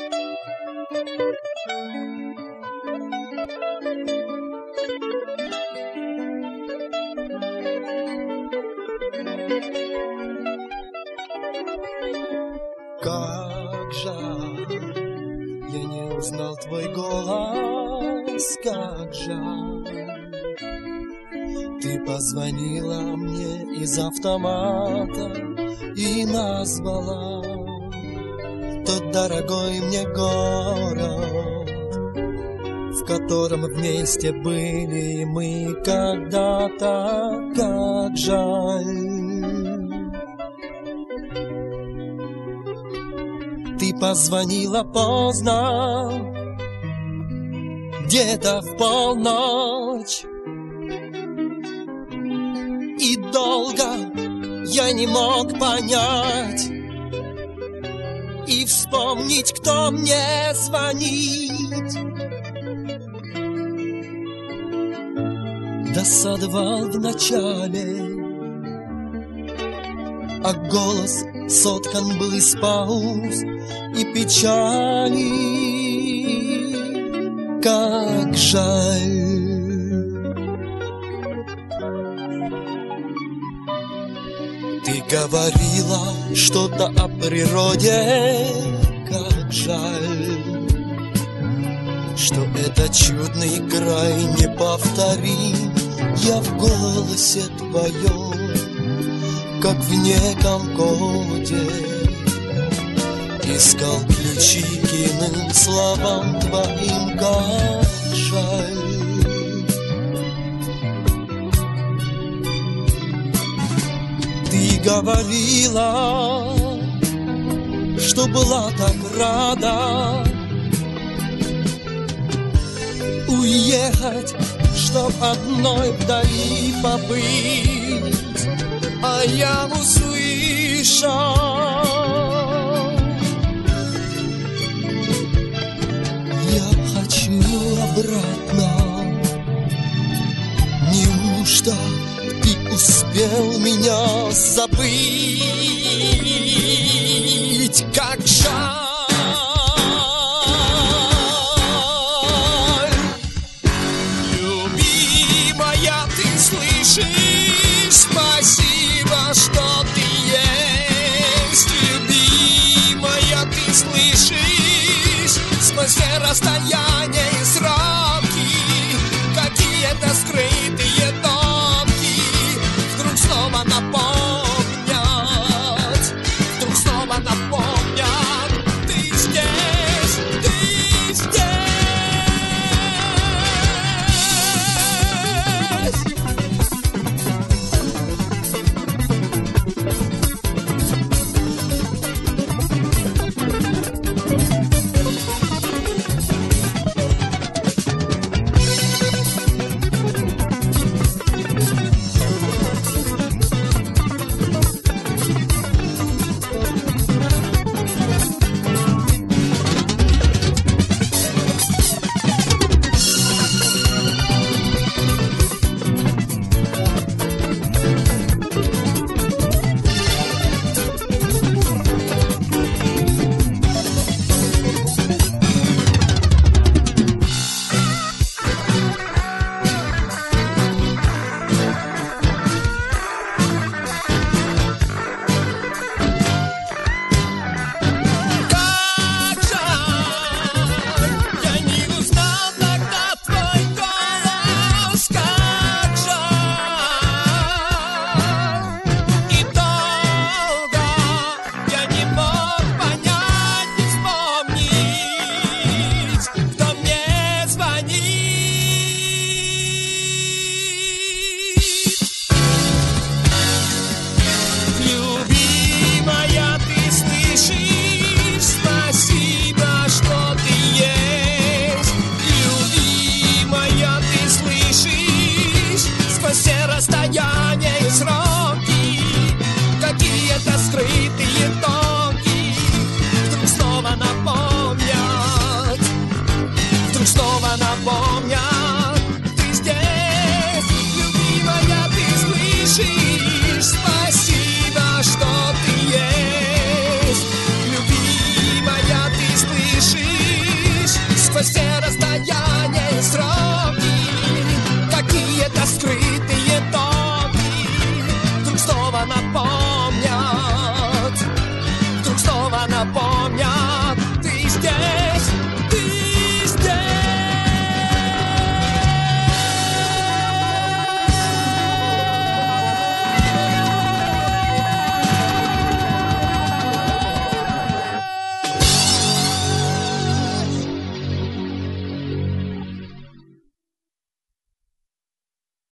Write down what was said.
Как жаль, я не узнал твой голос, как жаль. Ты позвонила мне из автомата и назвала тот дорогой мне город, в котором вместе были мы когда-то. Как жаль. Ты позвонила поздно, где-то в полночь, и долго я не мог понять и вспомнить, кто мне звонит. Досадовал вначале, а голос соткан был из пауз и печали. Как жаль. Ты говорила что-то о природе. Как жаль, что этот чудный край неповторим. Я в голосе твоем, как в неком коде, искал ключи к иным словам твоим. Как жаль. Ты говорила, что была так рада уехать, чтоб одной вдали побыть. А я услышал: я хочу обратно. Неужто ты успел меня забыть? Как жаль. Любимая, ты слышишь? Спасибо, что ты есть. Любимая, ты слышишь? Спустя расстояние и сроки, какие-то скрытые токи вдруг снова напомнят, вдруг снова напомнят. Ты здесь, ты здесь. тоскри.